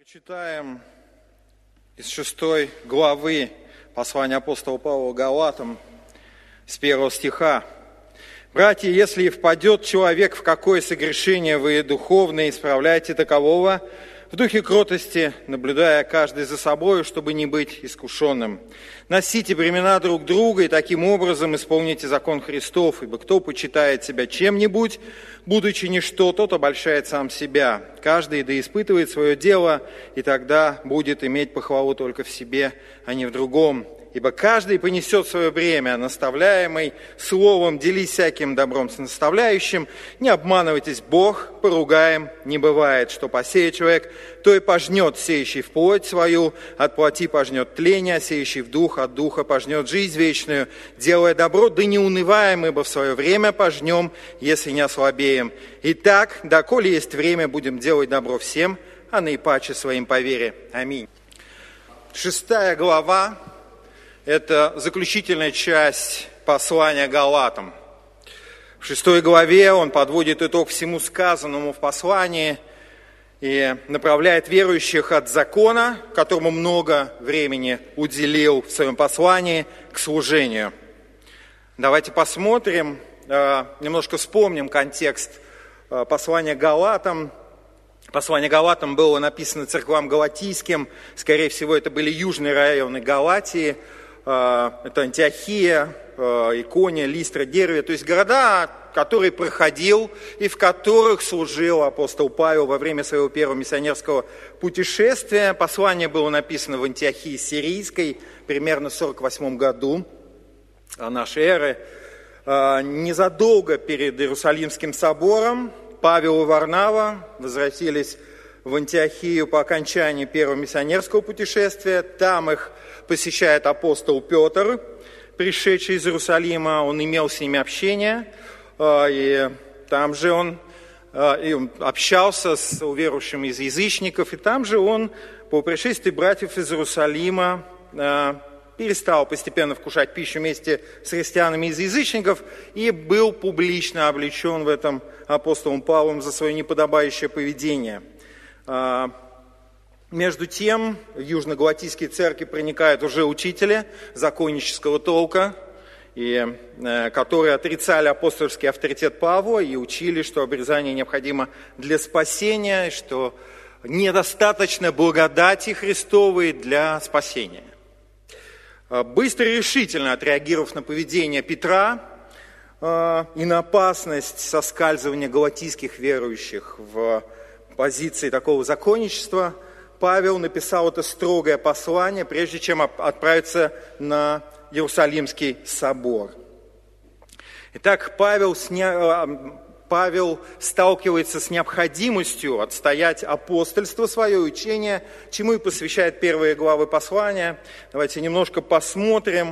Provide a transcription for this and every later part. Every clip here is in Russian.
Читаем из 6 главы послания апостола Павла Галатам с 1 стиха. «Братья, если и впадет человек в какое согрешение вы духовное, исправляйте такового в духе кротости, наблюдая каждый за собой, чтобы не быть искушенным. Носите бремена друг друга и таким образом исполните закон Христов, ибо кто почитает себя чем-нибудь, будучи ничто, тот обольщает сам себя. Каждый да испытывает свое дело, и тогда будет иметь похвалу только в себе, а не в другом. Ибо каждый понесет свое бремя, наставляемый словом, делись всяким добром с наставляющим. Не обманывайтесь, Бог поругаем не бывает. Что посеет человек, то и пожнет, сеющий в плоть свою, от плоти пожнет тление, а сеющий в дух, от духа пожнет жизнь вечную. Делая добро, да не унываем, ибо в свое время пожнем, если не ослабеем. Итак, доколе есть время, будем делать добро всем, а наипаче своим по вере. Аминь». 6 глава. Это заключительная часть послания Галатам. В 6 главе он подводит итог всему сказанному в послании и направляет верующих от закона, которому много времени уделил в своем послании, к служению. Давайте посмотрим, немножко вспомним контекст послания Галатам. Послание Галатам было написано церквам галатийским, скорее всего, это были южные районы Галатии, это Антиохия, Икония, Листра, Дервия, то есть города, которые проходил и в которых служил апостол Павел во время своего первого миссионерского путешествия. Послание было написано в Антиохии Сирийской, примерно в 48 году нашей эры. Незадолго перед Иерусалимским собором Павел и Варнава возвратились в Антиохию по окончании первого миссионерского путешествия. Там их посещает апостол Петр, пришедший из Иерусалима. Он имел с ними общение, и там же он общался с уверовавшими из язычников, и там же он по пришествии братьев из Иерусалима перестал постепенно вкушать пищу вместе с христианами из язычников и был публично обличен в этом апостолом Павлом за свое неподобающее поведение. Между тем, в южно-галатийские церкви проникают уже учители законнического толка, которые отрицали апостольский авторитет Павла и учили, что обрезание необходимо для спасения, что недостаточно благодати Христовой для спасения. Быстро и решительно отреагировав на поведение Петра и на опасность соскальзывания галатийских верующих в позиции такого законничества, Павел написал это строгое послание, прежде чем отправиться на Иерусалимский собор. Итак, Павел сталкивается с необходимостью отстоять апостольство, свое учение, чему и посвящает первые главы послания. Давайте немножко посмотрим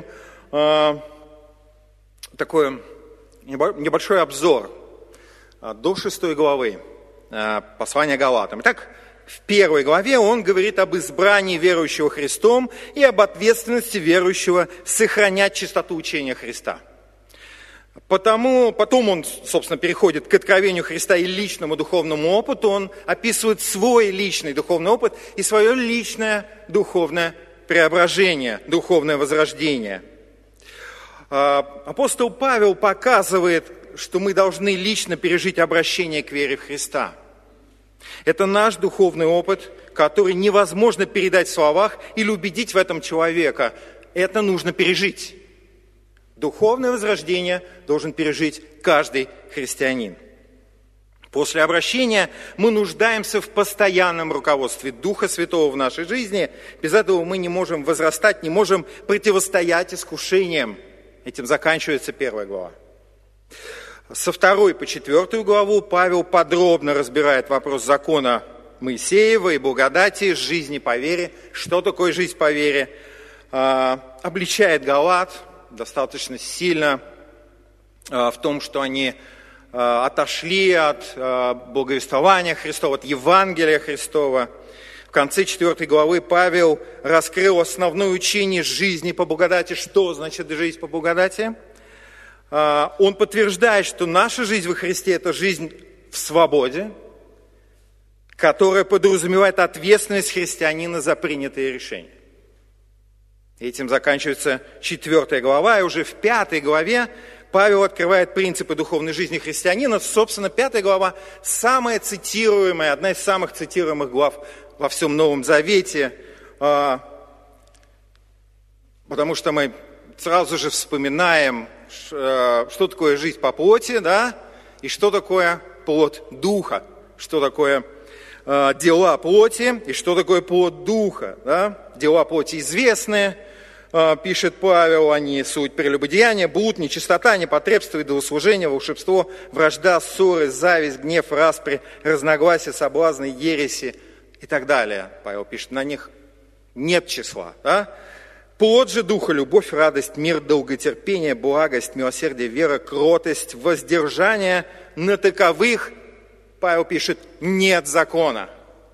такой небольшой обзор до 6 главы послания Галатам. Итак, в 1 главе он говорит об избрании верующего Христом и об ответственности верующего сохранять чистоту учения Христа. Потом он, собственно, переходит к откровению Христа и личному духовному опыту. Он описывает свой личный духовный опыт и свое личное духовное преображение, духовное возрождение. Апостол Павел показывает, что мы должны лично пережить обращение к вере в Христа. Это наш духовный опыт, который невозможно передать в словах или убедить в этом человека. Это нужно пережить. Духовное возрождение должен пережить каждый христианин. После обращения мы нуждаемся в постоянном руководстве Духа Святого в нашей жизни. Без этого мы не можем возрастать, не можем противостоять искушениям. Этим заканчивается 1 глава. Со 2 по 4 главу Павел подробно разбирает вопрос закона Моисеева и благодати, жизни по вере. Что такое жизнь по вере? Обличает Галат достаточно сильно в том, что они отошли от благовествования Христова, от Евангелия Христова. В конце 4 главы Павел раскрыл основное учение жизни по благодати. Что значит жизнь по благодати? Он подтверждает, что наша жизнь во Христе – это жизнь в свободе, которая подразумевает ответственность христианина за принятые решения. Этим заканчивается 4 глава, и уже в 5 главе Павел открывает принципы духовной жизни христианина. Собственно, 5 глава самая цитируемая, одна из самых цитируемых глав во всем Новом Завете, потому что мы сразу же вспоминаем, что такое жизнь по плоти, да, и что такое плод духа, что такое дела плоти и что такое плод духа. Да? Дела плоти известны, пишет Павел, они суть прелюбодеяния, блуд, нечистота, непотребство, идолослужение, волшебство, вражда, ссоры, зависть, гнев, распри, разногласия, соблазны, ереси и так далее. Павел пишет, на них нет числа. Да? Плод же духа, любовь, радость, мир, долготерпение, благость, милосердие, вера, кротость, воздержание. На таковых, Павел пишет, нет закона.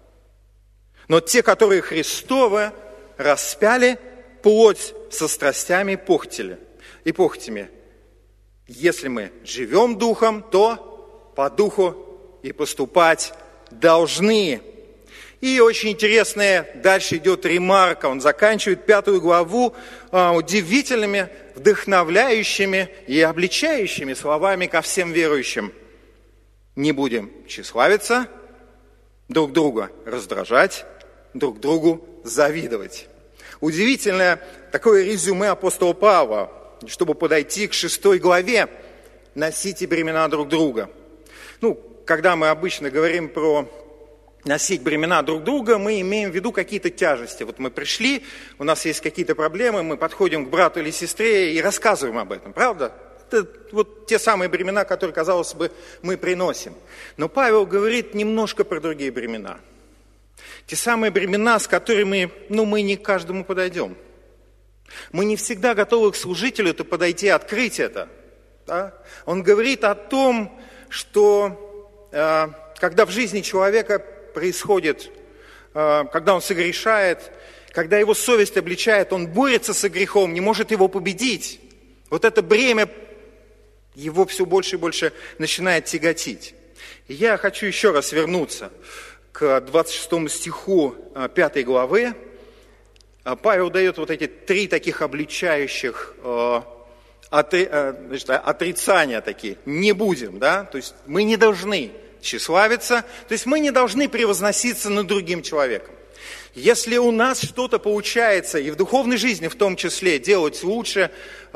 Но те, которые Христовы, распяли плоть со страстями и похотями. Если мы живем духом, то по духу и поступать должны. И очень интересная дальше идет ремарка. Он заканчивает 5 главу удивительными, вдохновляющими и обличающими словами ко всем верующим. Не будем тщеславиться, друг друга раздражать, друг другу завидовать. Удивительное такое резюме апостола Павла, чтобы подойти к 6 главе. Носите бремена друг друга. Когда мы обычно говорим про носить бремена друг друга, мы имеем в виду какие-то тяжести. Вот мы пришли, у нас есть какие-то проблемы, мы подходим к брату или сестре и рассказываем об этом, правда? Это вот те самые бремена, которые, казалось бы, мы приносим. Но Павел говорит немножко про другие бремена. Те самые бремена, с которыми, мы не к каждому подойдем. Мы не всегда готовы к служителю-то подойти и открыть это. Да? Он говорит о том, что когда в жизни человека происходит, когда он согрешает, когда его совесть обличает, он борется со грехом, не может его победить. Вот это бремя его все больше и больше начинает тяготить. И я хочу еще раз вернуться к 26 стиху 5 главы. Павел дает вот эти 3 таких обличающих отрицания такие. Не будем, да? То есть мы не должны тщеславиться, то есть мы не должны превозноситься над другим человеком. Если у нас что-то получается, и в духовной жизни в том числе, делать лучше,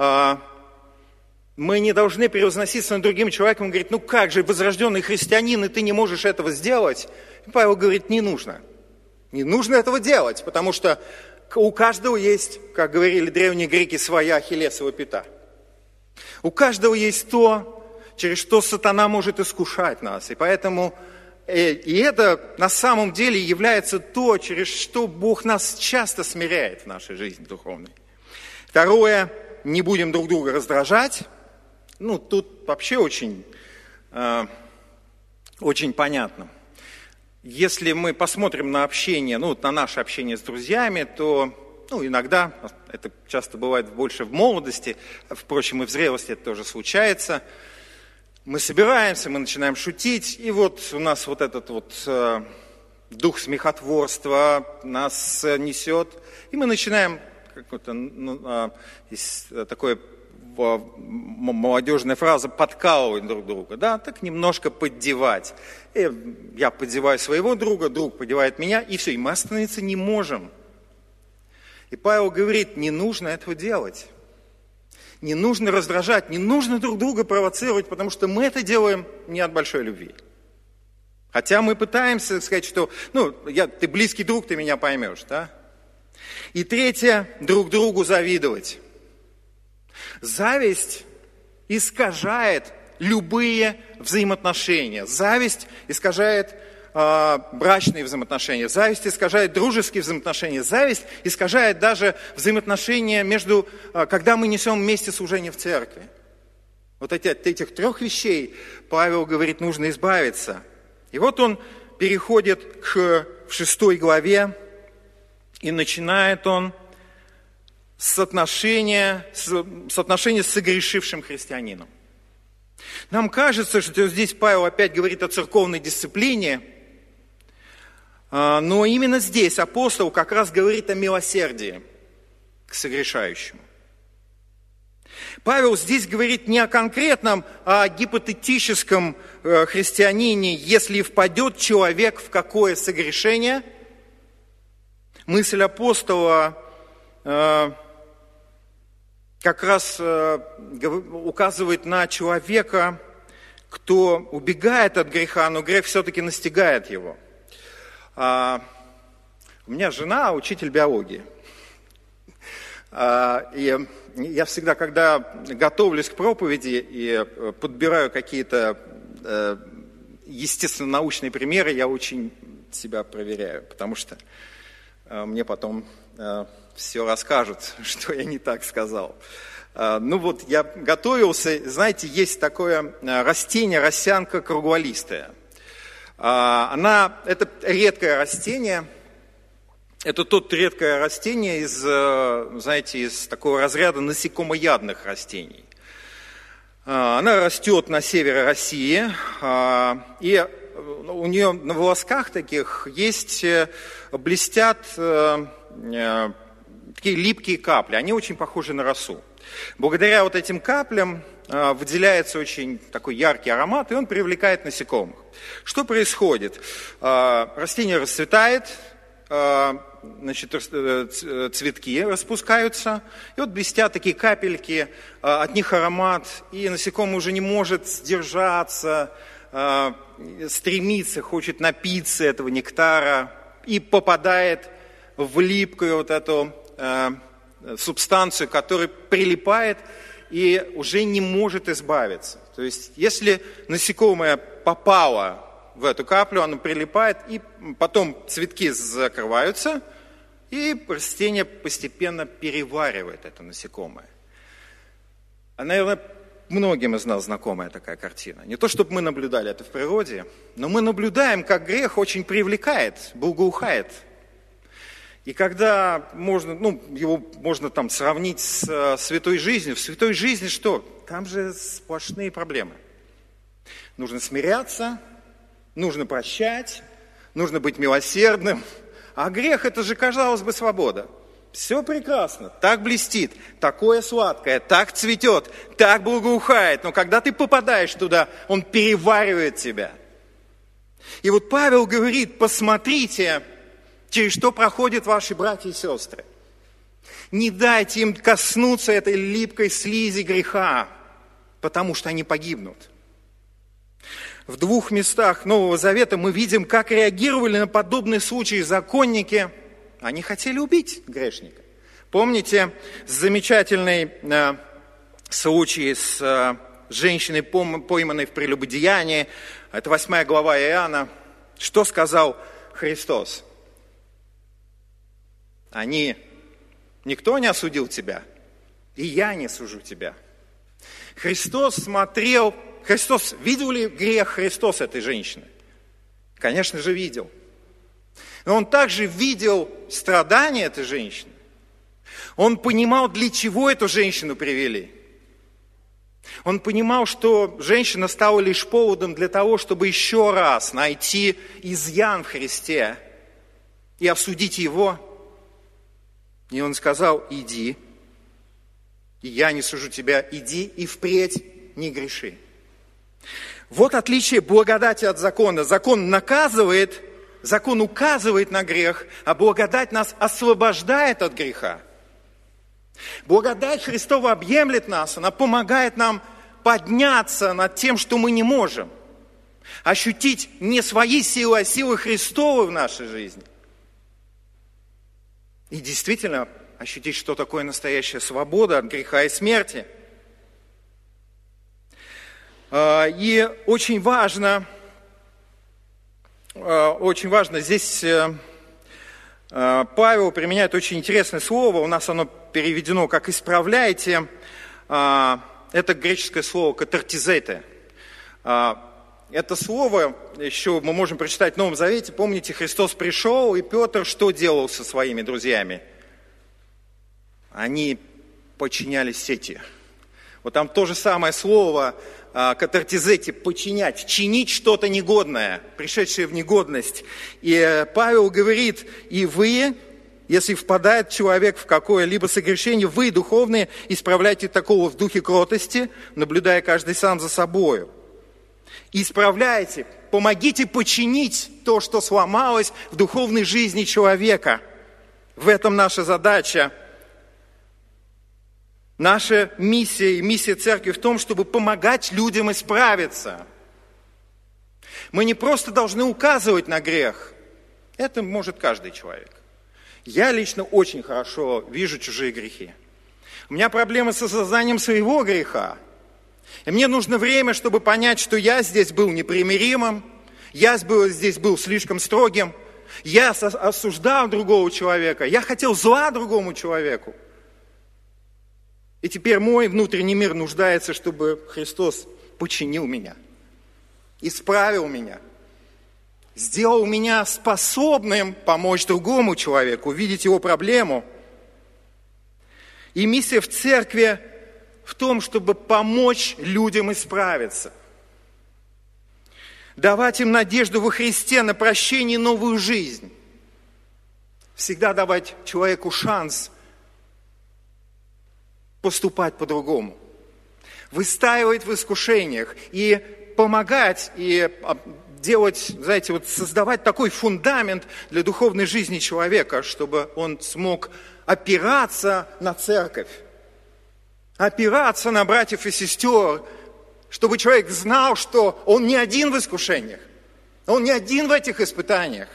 мы не должны превозноситься над другим человеком и говорить, как же, возрожденный христианин, и ты не можешь этого сделать. И Павел говорит, не нужно. Не нужно этого делать, потому что у каждого есть, как говорили древние греки, своя ахиллесова пята. У каждого есть то, через что сатана может искушать нас. И поэтому и это на самом деле является то, через что Бог нас часто смиряет в нашей жизни духовной. Второе, не будем друг друга раздражать. Тут вообще очень понятно. Если мы посмотрим на общение, на наше общение с друзьями, то иногда, это часто бывает больше в молодости, впрочем, и в зрелости это тоже случается, мы собираемся, мы начинаем шутить, и вот у нас вот этот дух смехотворства нас несет, и мы начинаем такое молодежная фраза, подкалывать друг друга, да, так немножко поддевать. И я поддеваю своего друга, друг поддевает меня, и все, и мы остановиться не можем. И Павел говорит, не нужно этого делать. Не нужно раздражать, не нужно друг друга провоцировать, потому что мы это делаем не от большой любви. Хотя мы пытаемся сказать, что, ты близкий друг, ты меня поймешь, да? И третье, друг другу завидовать. Зависть искажает любые взаимоотношения. Зависть искажает брачные взаимоотношения. Зависть искажает дружеские взаимоотношения. Зависть искажает даже взаимоотношения когда мы несем вместе служение в церкви. Вот от этих 3 вещей Павел говорит, нужно избавиться. И вот он переходит в 6 главе, и начинает он с отношения с согрешившим христианином. Нам кажется, что здесь Павел опять говорит о церковной дисциплине, Но именно здесь апостол как раз говорит о милосердии к согрешающему. Павел здесь говорит не о конкретном, а о гипотетическом христианине, если впадет человек в какое согрешение. Мысль апостола как раз указывает на человека, кто убегает от греха, но грех все-таки настигает его. У меня жена учитель биологии. И я всегда, когда готовлюсь к проповеди и подбираю какие-то естественно-научные примеры, я очень себя проверяю, потому что мне потом все расскажут, что я не так сказал. Ну вот, я готовился, знаете, есть такое растение, росянка круглолистая. Это редкое растение. Это редкое растение из такого разряда насекомоядных растений. Она растет на севере России, и у нее на волосках таких блестят такие липкие капли. Они очень похожи на росу. Благодаря вот этим каплям выделяется очень такой яркий аромат, и он привлекает насекомых. Что происходит? Растение расцветает, цветки распускаются, и вот блестят такие капельки, от них аромат, и насекомый уже не может сдержаться, стремится, хочет напиться этого нектара, и попадает в липкую вот эту субстанцию, которая прилипает и уже не может избавиться. То есть, если насекомое попало в эту каплю, оно прилипает, и потом цветки закрываются, и растение постепенно переваривает это насекомое. Наверное, многим из нас знакомая такая картина. Не то, чтобы мы наблюдали это в природе, но мы наблюдаем, как грех очень привлекает, благоухает. И когда его можно там сравнить с святой жизнью, в святой жизни что? Там же сплошные проблемы. Нужно смиряться, нужно прощать, нужно быть милосердным. А грех – это же, казалось бы, свобода. Все прекрасно, так блестит, такое сладкое, так цветет, так благоухает. Но когда ты попадаешь туда, он переваривает тебя. И вот Павел говорит, посмотрите, через что проходят ваши братья и сестры. Не дайте им коснуться этой липкой слизи греха, потому что они погибнут. В 2 местах Нового Завета мы видим, как реагировали на подобные случаи законники. Они хотели убить грешника. Помните замечательный случай с женщиной, пойманной в прелюбодеянии? Это 8 глава Иоанна. Что сказал Христос? Никто не осудил тебя, и я не сужу тебя. Христос видел ли грех Христос этой женщины? Конечно же, видел. Но он также видел страдания этой женщины. Он понимал, для чего эту женщину привели. Он понимал, что женщина стала лишь поводом для того, чтобы еще раз найти изъян в Христе и осудить его. И он сказал, иди, и я не сужу тебя, иди и впредь не греши. Вот отличие благодати от закона. Закон наказывает, закон указывает на грех, а благодать нас освобождает от греха. Благодать Христова объемлет нас, она помогает нам подняться над тем, что мы не можем. Ощутить не свои силы, а силы Христовы в нашей жизни. И действительно ощутить, что такое настоящая свобода от греха и смерти. И очень важно здесь Павел применяет очень интересное слово, у нас оно переведено как «исправляйте». Это греческое слово «катартизете». Это слово еще мы можем прочитать в Новом Завете. Помните, Христос пришел, и Петр что делал со своими друзьями? Они подчинялись сети. Вот там то же самое слово катартизети, подчинять, чинить что-то негодное, пришедшее в негодность. И Павел говорит, и вы, если впадает человек в какое-либо согрешение, вы, духовные, исправляйте такого в духе кротости, наблюдая каждый сам за собою. Исправляйте, помогите починить то, что сломалось в духовной жизни человека. В этом наша задача. Наша миссия и миссия церкви в том, чтобы помогать людям исправиться. Мы не просто должны указывать на грех. Это может каждый человек. Я лично очень хорошо вижу чужие грехи. У меня проблемы с осознанием своего греха. И мне нужно время, чтобы понять, что я здесь был непримиримым, я здесь был слишком строгим, я осуждал другого человека, я хотел зла другому человеку. И теперь мой внутренний мир нуждается, чтобы Христос починил меня, исправил меня, сделал меня способным помочь другому человеку, увидеть его проблему. И миссия в церкви в том, чтобы помочь людям исправиться. Давать им надежду во Христе на прощение и новую жизнь. Всегда давать человеку шанс поступать по-другому. Выстаивать в искушениях и помогать, и делать, знаете, вот создавать такой фундамент для духовной жизни человека, чтобы он смог опираться на церковь, опираться на братьев и сестер, чтобы человек знал, что он не один в искушениях, он не один в этих испытаниях.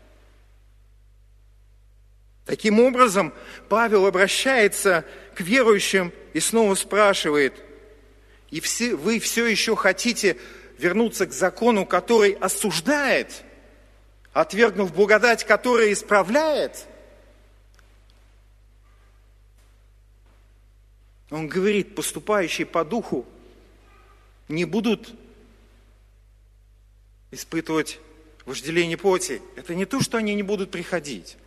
Таким образом, Павел обращается к верующим и снова спрашивает, и вы все еще хотите вернуться к закону, который осуждает, отвергнув благодать, которая исправляет? Он говорит, поступающие по духу не будут испытывать вожделение плоти. Это не то, что они не будут приходить.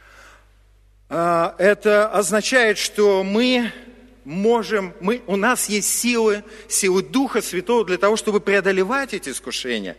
Это означает, что у нас есть силы Духа Святого для того, чтобы преодолевать эти искушения.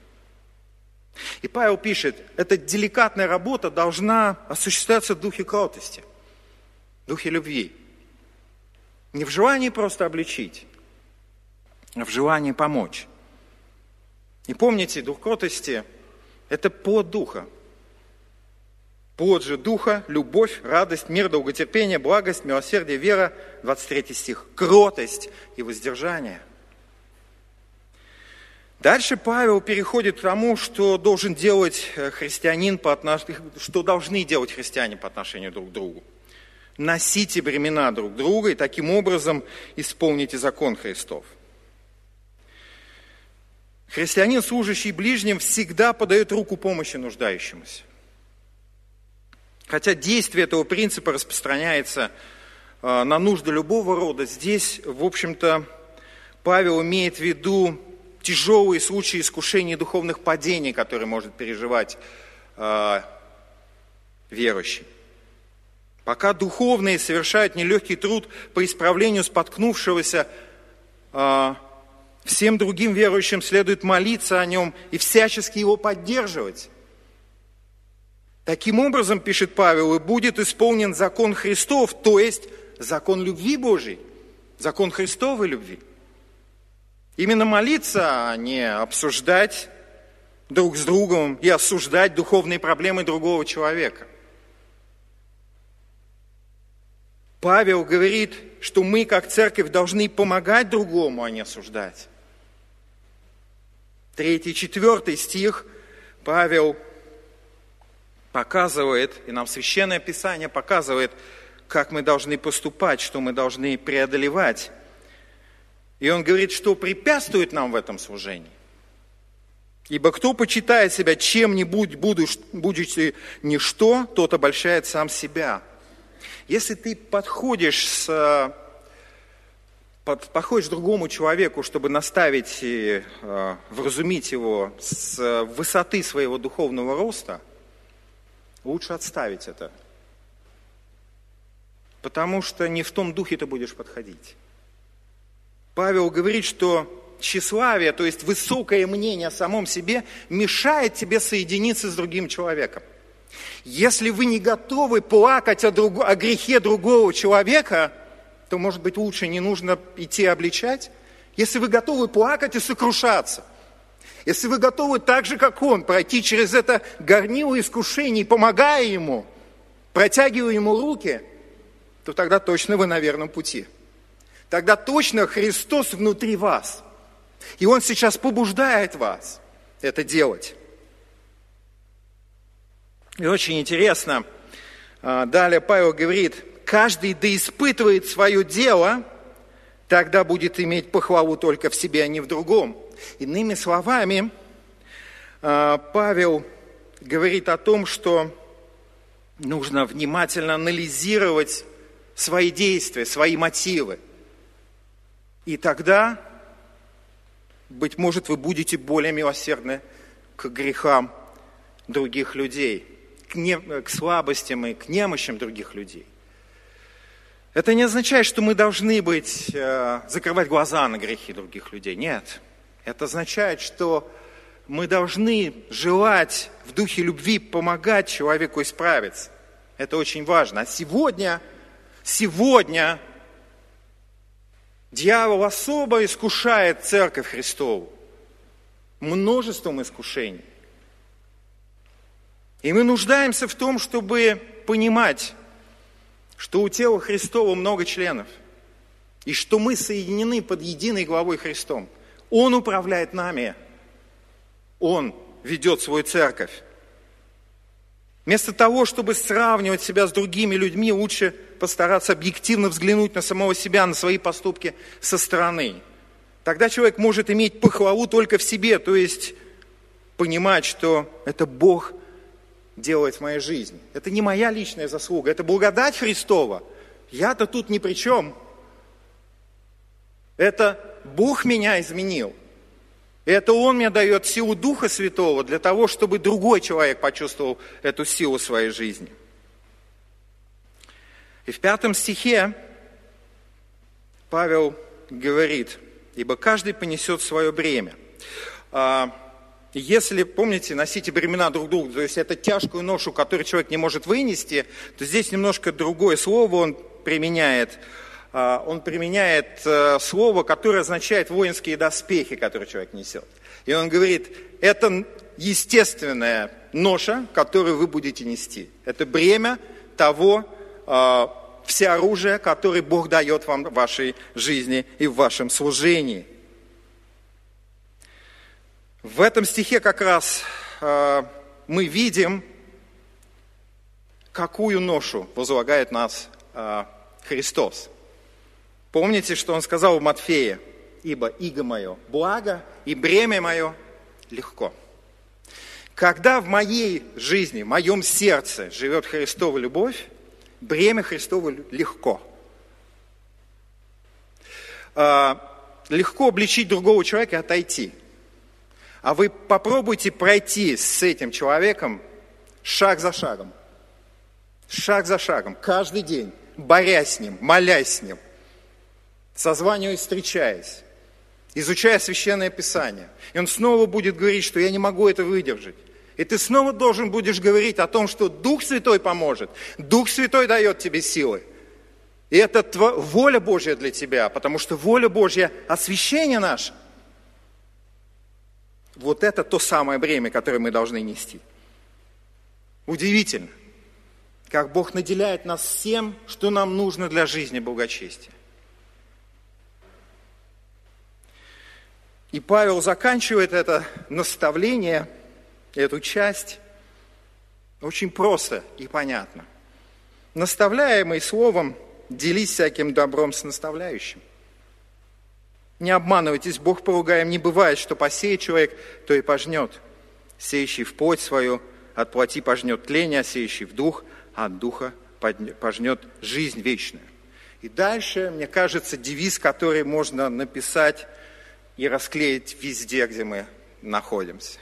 И Павел пишет, эта деликатная работа должна осуществляться в духе кротости, в духе любви. Не в желании просто обличить, а в желании помочь. И помните, дух кротости – это плод Духа. Плод же Духа – любовь, радость, мир, долготерпение, благость, милосердие, вера. 23 стих. Кротость и воздержание. Дальше Павел переходит к тому, что должен делать христианин что должны делать христиане по отношению друг к другу. Носите бремена друг друга и таким образом исполните закон Христов. Христианин, служащий ближним, всегда подает руку помощи нуждающемуся. Хотя действие этого принципа распространяется на нужды любого рода, здесь, в общем-то, Павел имеет в виду тяжелые случаи искушений и духовных падений, которые может переживать верующий. Пока духовные совершают нелегкий труд по исправлению споткнувшегося, всем другим верующим следует молиться о нем и всячески его поддерживать. Таким образом, пишет Павел, и будет исполнен закон Христов, то есть закон любви Божией, закон Христовой любви. Именно молиться, а не обсуждать друг с другом и осуждать духовные проблемы другого человека. Павел говорит, что мы, как церковь, должны помогать другому, а не осуждать. 3 и 4 стих Павел показывает, и нам Священное Писание показывает, как мы должны поступать, что мы должны преодолевать. И он говорит, что препятствует нам в этом служении. Ибо кто почитает себя чем-нибудь, будучи ничто, тот обольщает сам себя. Если ты подходишь к другому человеку, чтобы наставить и вразумить его с высоты своего духовного роста, лучше отставить это. Потому что не в том духе ты будешь подходить. Павел говорит, что тщеславие, то есть высокое мнение о самом себе, мешает тебе соединиться с другим человеком. Если вы не готовы плакать о грехе другого человека, то, может быть, лучше не нужно идти обличать. Если вы готовы плакать и сокрушаться, если вы готовы так же, как он, пройти через это горнило искушений, помогая ему, протягивая ему руки, то тогда точно вы на верном пути. Тогда точно Христос внутри вас. И Он сейчас побуждает вас это делать. И очень интересно, далее Павел говорит, каждый да испытывает свое дело, тогда будет иметь похвалу только в себе, а не в другом. Иными словами, Павел говорит о том, что нужно внимательно анализировать свои действия, свои мотивы. И тогда, быть может, вы будете более милосердны к грехам других людей, к слабостям и к немощам других людей. Это не означает, что мы должны закрывать глаза на грехи других людей. Нет. Это означает, что мы должны желать в духе любви помогать человеку исправиться. Это очень важно. А сегодня дьявол особо искушает Церковь Христову множеством искушений. И мы нуждаемся в том, чтобы понимать, что у тела Христова много членов, и что мы соединены под единой главой Христом. Он управляет нами, Он ведет свою церковь. Вместо того, чтобы сравнивать себя с другими людьми, лучше постараться объективно взглянуть на самого себя, на свои поступки со стороны. Тогда человек может иметь похвалу только в себе, то есть понимать, что это Бог делает в моей жизни. Это не моя личная заслуга, это благодать Христова. Я-то тут ни при чем. Это Бог меня изменил. Это Он мне дает силу Духа Святого для того, чтобы другой человек почувствовал эту силу в своей жизни. И в 5 стихе Павел говорит, ибо каждый понесет свое бремя. Если, помните, носите бремена друг друга, то есть это тяжкую ношу, которую человек не может вынести, то здесь немножко другое слово он применяет. Он применяет слово, которое означает воинские доспехи, которые человек несет. И он говорит, это естественная ноша, которую вы будете нести. Это бремя того всеоружия, которое Бог дает вам в вашей жизни и в вашем служении. В этом стихе как раз мы видим, какую ношу возлагает нас Христос. Помните, что Он сказал в Матфея? Ибо иго мое благо, и бремя мое легко. Когда в моей жизни, в моем сердце живет Христова любовь, бремя Христово легко. Легко обличить другого человека и отойти. А вы попробуйте пройти с этим человеком шаг за шагом. Шаг за шагом, каждый день, борясь с ним, молясь с ним, созваниваясь, встречаясь, изучая Священное Писание. И он снова будет говорить, что я не могу это выдержать. И ты снова должен будешь говорить о том, что Дух Святой поможет. Дух Святой дает тебе силы. И это воля Божья для тебя, потому что воля Божья – освящение наше. Вот это то самое бремя, которое мы должны нести. Удивительно, как Бог наделяет нас всем, что нам нужно для жизни благочестия. И Павел заканчивает это наставление, эту часть, очень просто и понятно. Наставляемый словом, делись всяким добром с наставляющим. Не обманывайтесь, Бог поругаем не бывает, что посеет человек, то и пожнет. Сеющий в плоть свою, от плоти пожнет тление, а сеющий в дух, а от духа пожнет жизнь вечную. И дальше, мне кажется, девиз, который можно написать и расклеить везде, где мы находимся.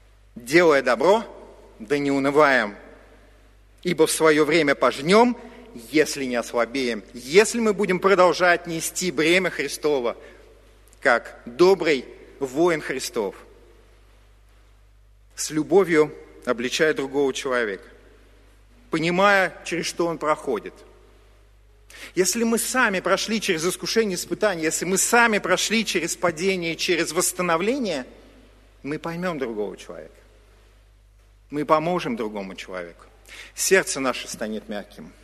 Делая добро, да не унываем, ибо в свое время пожнем, если не ослабеем, если мы будем продолжать нести бремя Христово, как добрый воин Христов, с любовью обличая другого человека, понимая, через что он проходит. Если мы сами прошли через искушение, испытания, если мы сами прошли через падение, через восстановление, мы поймем другого человека. Мы поможем другому человеку. Сердце наше станет мягким.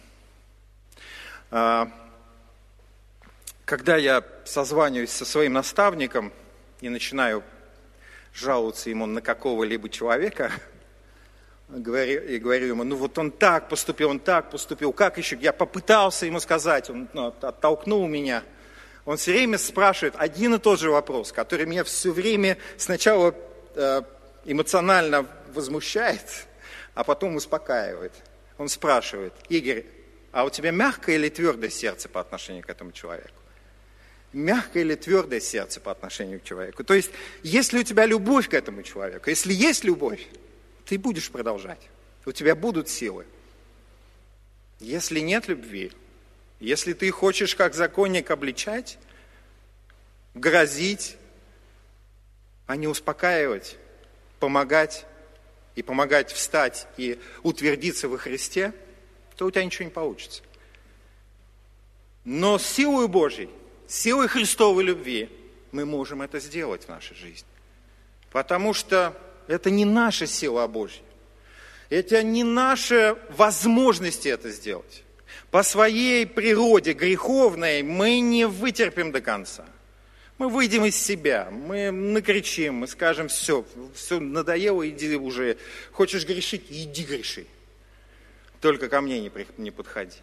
Когда я созваниваюсь со своим наставником и начинаю жаловаться ему на какого-либо человека, и говорю ему, ну вот он так поступил, как еще? Я попытался ему сказать, он оттолкнул меня. Он все время спрашивает один и тот же вопрос, который меня все время сначала эмоционально возмущает, а потом успокаивает. Он спрашивает: Игорь, а у тебя мягкое или твердое сердце по отношению к этому человеку? Мягкое или твердое сердце по отношению к человеку? То есть, если у тебя любовь к этому человеку, если есть любовь, ты будешь продолжать. У тебя будут силы. Если нет любви, если ты хочешь как законник обличать, грозить, а не успокаивать, помогать и помогать встать и утвердиться во Христе, то у тебя ничего не получится. Но с силой Божьей, силой Христовой любви мы можем это сделать в нашей жизни. Потому что это не наша сила, а Божья. Это не наши возможности это сделать. По своей природе греховной мы не вытерпим до конца. Мы выйдем из себя, мы накричим, мы скажем: все надоело, иди уже. Хочешь грешить, иди греши. Только ко мне не подходи.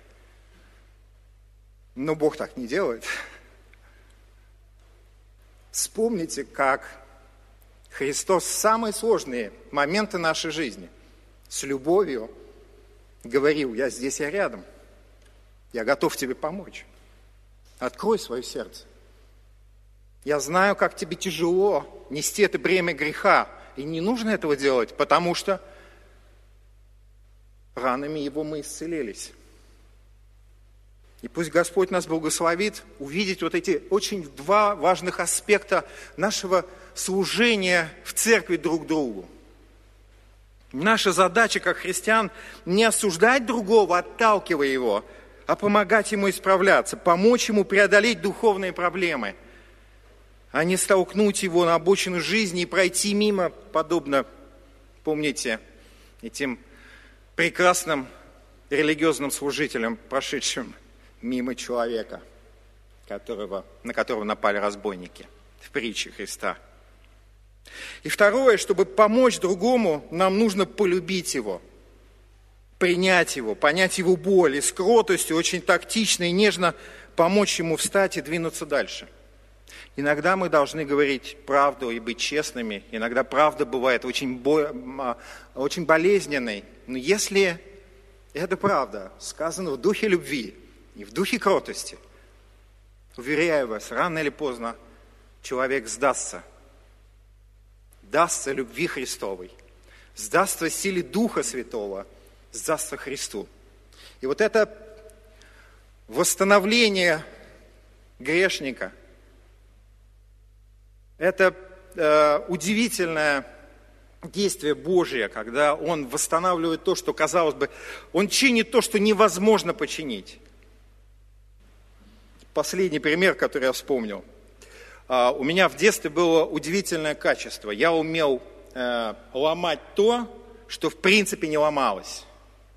Но Бог так не делает. Вспомните, как Христос в самые сложные моменты нашей жизни с любовью говорил: я здесь, я рядом, я готов тебе помочь. Открой свое сердце. Я знаю, как тебе тяжело нести это бремя греха, и не нужно этого делать, потому что ранами Его мы исцелились. И пусть Господь нас благословит увидеть вот эти очень два важных аспекта нашего служения в церкви друг другу. Наша задача, как христиан, не осуждать другого, отталкивая его, а помогать ему исправляться, помочь ему преодолеть духовные проблемы, а не столкнуть его на обочину жизни и пройти мимо, подобно, помните, этим прекрасным религиозным служителям, прошедшим мимо человека, на которого напали разбойники в притче Христа. И второе, чтобы помочь другому, нам нужно полюбить его, принять его, понять его боль и с кротостью, очень тактично и нежно помочь ему встать и двинуться дальше. Иногда мы должны говорить правду и быть честными. Иногда правда бывает очень болезненной. Но если эта правда сказана в духе любви и в духе кротости, уверяю вас, рано или поздно человек сдастся. Сдастся любви Христовой, сдастся силе Духа Святого, сдастся Христу. И вот это восстановление грешника, это удивительное действие Божие, когда Он восстанавливает то, что, казалось бы, Он чинит то, что невозможно починить. Последний пример, который я вспомнил. У меня в детстве было удивительное качество. Я умел ломать то, что в принципе не ломалось.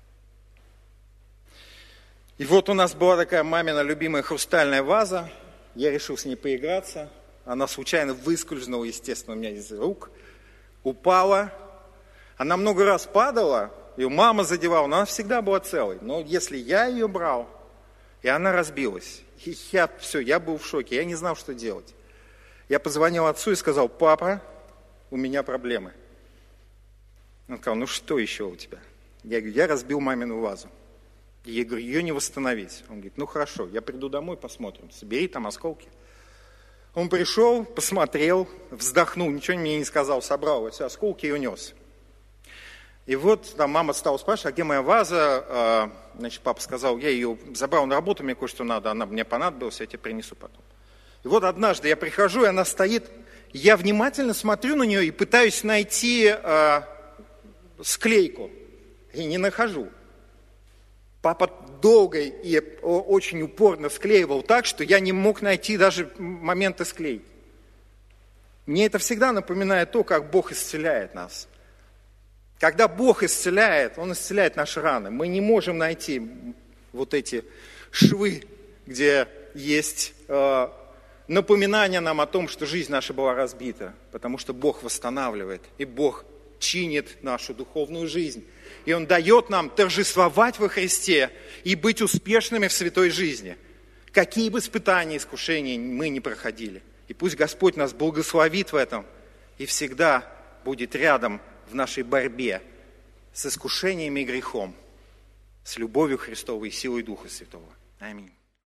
И вот у нас была такая мамина любимая хрустальная ваза. Я решил с ней поиграться. Она случайно выскользнула, естественно, у меня из рук. Упала. Она много раз падала, ее мама задевала, но она всегда была целой. Но если я ее брал, и она разбилась, и я был в шоке, я не знал, что делать. Я позвонил отцу и сказал: папа, у меня проблемы. Он сказал: ну что еще у тебя? Я говорю: я разбил мамину вазу. Я говорю: ее не восстановить. Он говорит: ну хорошо, я приду домой, посмотрим, собери там осколки. Он пришел, посмотрел, вздохнул, ничего мне не сказал, собрал эти осколки и унес. И вот там мама стала спрашивать: а где моя ваза? Значит, папа сказал, я ее забрал на работу, мне кое-что надо, она мне понадобилась, я тебе принесу потом. И вот однажды я прихожу, и она стоит, я внимательно смотрю на нее и пытаюсь найти склейку, и не нахожу. Папа долго и очень упорно склеивал так, что я не мог найти даже момента склейки. Мне это всегда напоминает то, как Бог исцеляет нас. Когда Бог исцеляет, Он исцеляет наши раны. Мы не можем найти вот эти швы, где есть напоминание нам о том, что жизнь наша была разбита, потому что Бог восстанавливает, и Бог чинит нашу духовную жизнь. И Он дает нам торжествовать во Христе и быть успешными в святой жизни. Какие бы испытания, искушения мы ни проходили. И пусть Господь нас благословит в этом и всегда будет рядом в нашей борьбе с искушениями и грехом, с любовью Христовой и силой Духа Святого. Аминь.